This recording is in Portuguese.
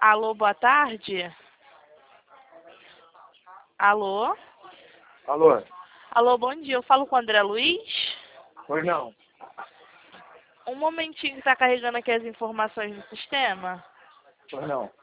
Alô, boa tarde. Alô? Alô? Alô, bom dia. Eu falo com o André Luiz? Pois não. Um momentinho que está carregando aqui as informações do sistema. Pois não.